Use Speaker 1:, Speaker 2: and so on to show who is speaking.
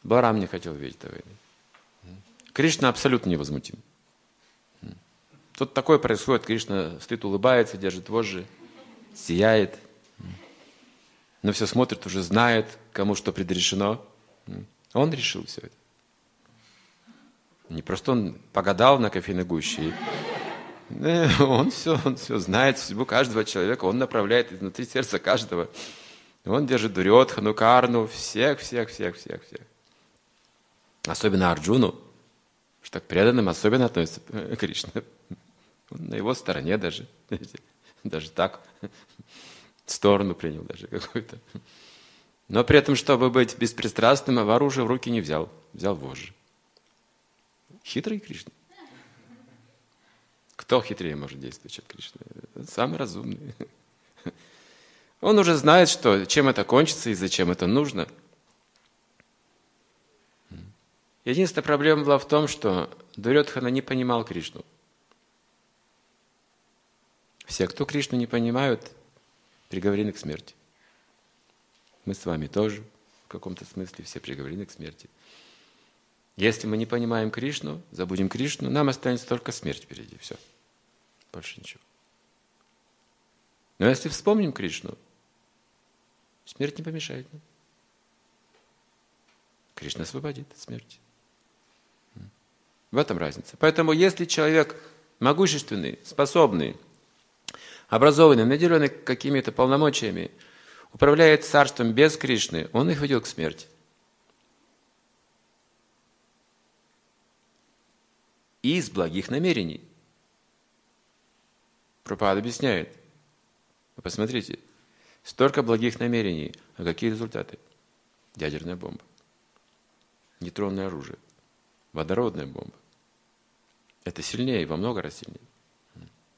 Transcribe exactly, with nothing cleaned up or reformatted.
Speaker 1: Баларам не хотел видеть этой войны. Кришна абсолютно невозмутим. Тут такое происходит, Кришна стоит, улыбается, держит вожжи, сияет. Но все смотрит, уже знает, кому что предрешено. Он решил все это. Не просто он погадал на кофейной гуще. Он все, он все знает, судьбу каждого человека. Он направляет изнутри сердца каждого. Он держит Дурьодхану, Карну, всех, всех, всех, всех, всех. Особенно Арджуну, что к преданным особенно относится Кришна. Он на его стороне даже. Даже так. Сторону принял даже какую-то. Но при этом, чтобы быть беспристрастным, оружие в руки не взял. Взял вожжи. Хитрый Кришна. Кто хитрее может действовать, чем Кришна? Самый разумный. Он уже знает, что, чем это кончится и зачем это нужно. Единственная проблема была в том, что Дурьодхана не понимал Кришну. Все, кто Кришну не понимают, приговорены к смерти. Мы с вами тоже в каком-то смысле все приговорены к смерти. Если мы не понимаем Кришну, забудем Кришну, нам останется только смерть впереди. Все. Больше ничего. Но если вспомним Кришну, смерть не помешает нам. Кришна освободит от смерти. В этом разница. Поэтому если человек могущественный, способный, образованный, наделенный какими-то полномочиями, управляет царством без Кришны, он их ведет к смерти. И из благих намерений. Прабхупада объясняет. Вы посмотрите, столько благих намерений, а какие результаты? Ядерная бомба, нейтронное оружие, водородная бомба. Это сильнее, во много раз сильнее.